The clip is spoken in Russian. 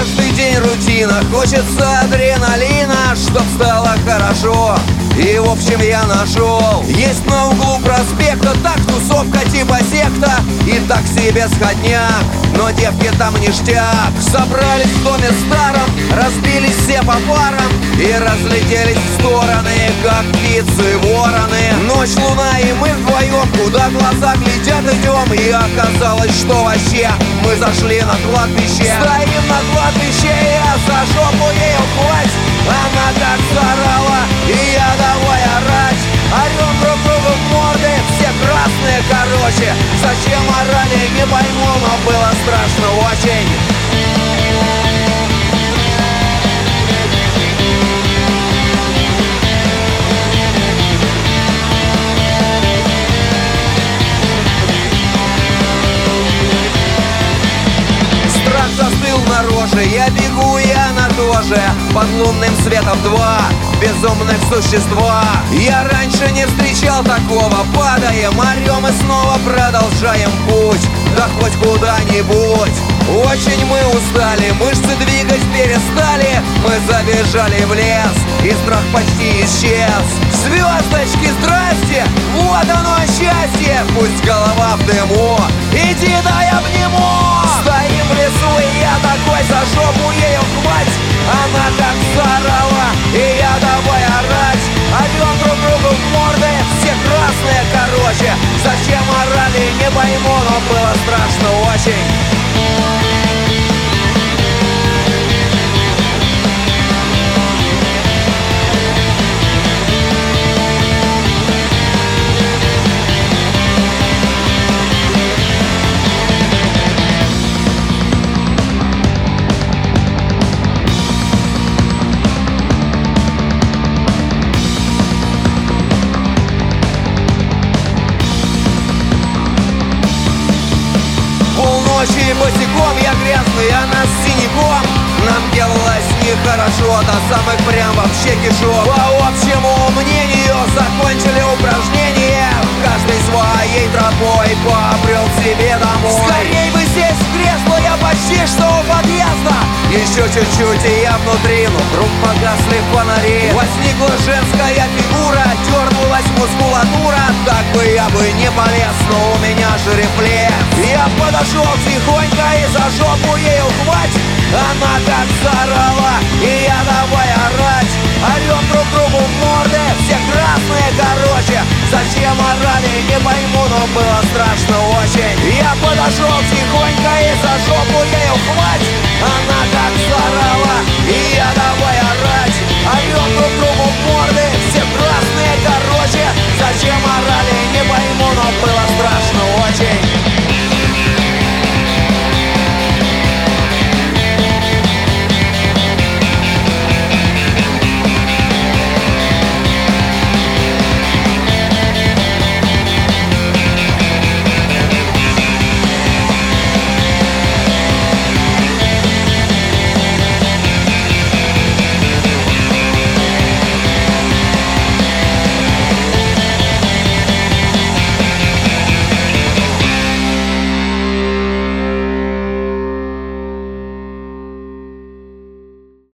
Каждый день рутина, хочется адреналина, чтоб стало хорошо. И в общем я нашел. Есть на углу проспекта так тусовка типа секта, и так себе сходняк, но девки там ништяк. Собрались в доме старом, разбились все по парам и разлетелись в стороны, как птицы вороны. Ночь, луна и мы вдвоем, куда глаза глядят идем. И оказалось, что вообще мы зашли на кладбище. Стоим на кладбище, я за жопу ей ухвать. Она как заорала, и я давай орать. Орем друг другу в морды, все красные, короче. Зачем орали, не пойму, но было страшно очень. Застыл на роже, я бегу, и она тоже. Под лунным светом два безумных существа. Я раньше не встречал такого. Падаем, орем и снова продолжаем путь. Да хоть куда-нибудь. Очень мы устали, мышцы двигать перестали. Мы забежали в лес, и страх почти исчез. Звездочки, здрасте, вот оно счастье. Пусть голова в дыму, иди дай обниму. Стоим в лесу, и я такой за жопу ей ухвать. Она как заорала, и я давай орать. Орем друг другу в морды, все красные, короче. Зачем орали, не пойму, но было страшно очень. Полночи босиком, я грязный, она с синяком. Нам делалось нехорошо, до самых прям вообще кишок. По общему мнению закончили упражнение. Каждый своей тропой побрел себе домой. Скорей бы сесть в кресло, я почти что у подъезда. Еще чуть-чуть, и я внутри, но вдруг погасли фонари. Возникла женская фигура, дернулась мускулатура. Так бы я бы не полез, но у меня же рефлекс. Я подошел тихонько и за жопу ей ухвать. Она как заорала, и я давай орать. Орем друг другу в морды, все красные, короче. Зачем орали, не пойму, но было страшно очень. Я подошел тихонько и за жопу ей ухвать.